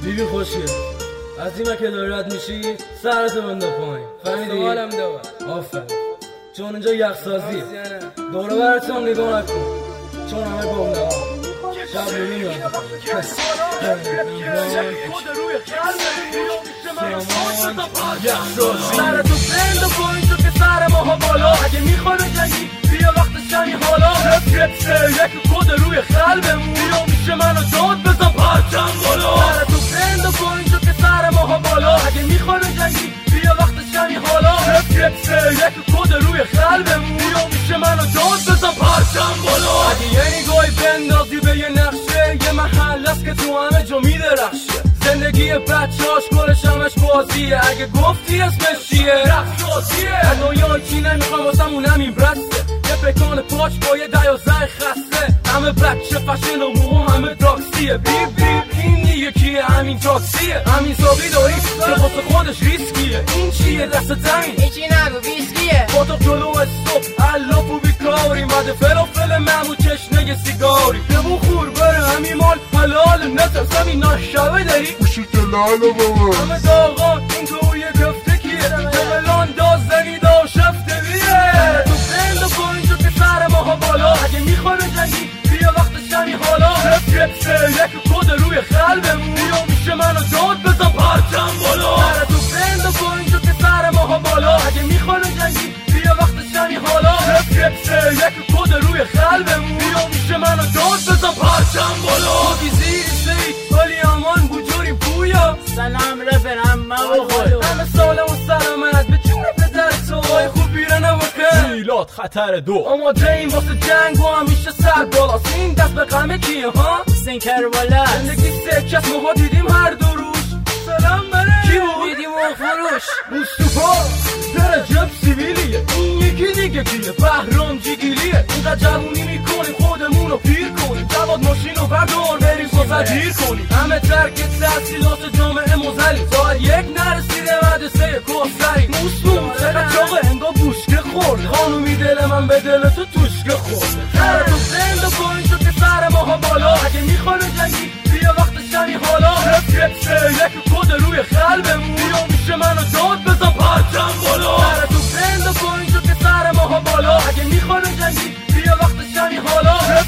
بیبی خوشگل از این که داری رد میشی سرتو بنده پایین، فهمیدی؟ حالم دوا آفرین. چون اینجا یخسازیه، دوره برت هم نگاه نکن چون همه گمده ها شب نمیاد سرتو بند و پایین تو که سر ماها بالا، اگه میخوای بجنگی بیا وقت شمی حالا. رفت یک کد روی قلبمون، بیا میشه منو داد بزن پرچم بالا. سرتو بند و پایین تو که سر ماها بالا، اگه میخوای بجنگی بیا وقت شمی حالا. رفت یک کد روی قلبمون، بیا میشه منو داد بزن پرچم بالا. اگه یه نگاهی بندازی به یه نقشه، یه محل است که تو همه جا میدرخشه. زندگی بچه‌هاش گلش همش بازیه، اگه گفتی اسمش چیه رقصاتیه. دنیا چی نمیخوام واسمون همین برسته، یه پکان پاچ با یه 12 خسته. همه بچه فشن و موهم همه تاکسیه. بیب بیب این یکیه همین تاکسیه. همین ساقی داری که واسه خودش ریسکیه. این چیه دست زمین هیچی نگو ویسکیه. پاتوق جلو صبح علاف و بیکاری، بعد فلافل ممو چشنه سیگاری. ببو خور بره همین مال حلال، نترس همین ناشبه داری بوشی که لالا بابا. همه داغان این توی گفته کیه، جملان دازدنی دا شفته بیه. تو بند و پایین تو که سر ماها بالا، اگه میخوای بجنگی بیا وقت شمی حالا. رفت یک کد روی قلبمون، بیا میشه منو داد بزن پرچم بالا. تو بند و پایین تو که سر ماها بالا، اگه میخوای بجنگی بیا وقت شمی حالا. رفت یک کد روی قلبمون، بیا میشه منو داد بزن پرچم بالا. تو زیر ولی امان بجوری بویا. سلام رفرم مبخور همه سالم و سلامت به جون پدر تو. خوب بیره نبکن میلاد خطر 2 آماده این واسه جنگ و همیشه سر بالاست. این دست به غم کیه ها؟ حسین کربلا. زندگی سکه است ماها دیدیم هر دو روز. سلام بره کی بود؟ دیدیم و فروش مصطفا در جب سیویلیه. این یکی دیگه کیه؟ بهرام جیگیلیه. اینقدر جوونی میکنیم خودمون رو پیر کنیم. جواد ماشین رو بردار بریم سازدگیر کنیم. همه ترک تحصیلات جامعه مزلی، ساعت 1 نرسیده مدرسه کوسری. موسمون چقدر چاقه انگار بوشکه خورده. خانومی دل من به دل تو توشکه خورده. تو زند و پایین تو که سر ماها بالا، اگه میخوای بجنگی بیا وقت شمی حالا. رفت یک کد روی قلبمون، بیا میشه منو داد بزن پرچم بالا. تو زند و پایین تو که سر ماها بالا، اگه میخوای بجنگی بیا وقت شمی حالا. رفت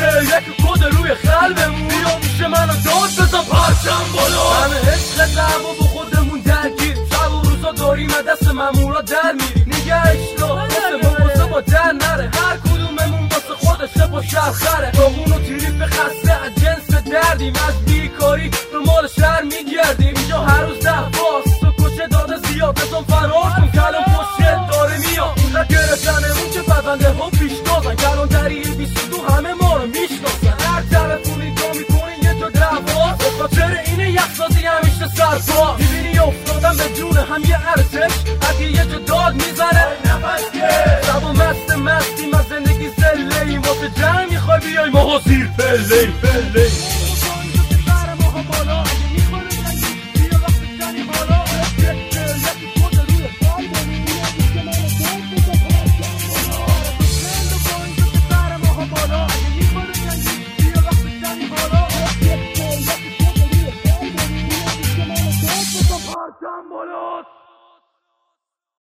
یک کد روی قلبمون، بیا میشه منو داد بزن پرچم بالا. همه عشق قلب و با خودمون درگیر، شب و روزا داریم دست مامورا در میریم. نگهش دار واسه با در نره، هر کدوممون واسه خودشه با شرخره. داغون و تریپ خسته از جنس دردیم، از بیکاری به مال شهر میگردیم. اینجا هر روز 10 باست تو کشه داده زیاد، بزن فرار کن کلم پشت داره میاد. اینقدر گرفتنمون که بدنده ها پیش دازن، کلان دریه 22 همه ما رو میشناسن. هر تلفونی نگاه میکنی یه جا دعواست، به خاطر اینه یخسازی همیشه سرپا. میبینی افتادن به جون هم یه ارتش، اگه یه جا داد میزنه شب و مستیم از زندگی زله ایم. واسه جنگ میخوای بیای ماها زیر پله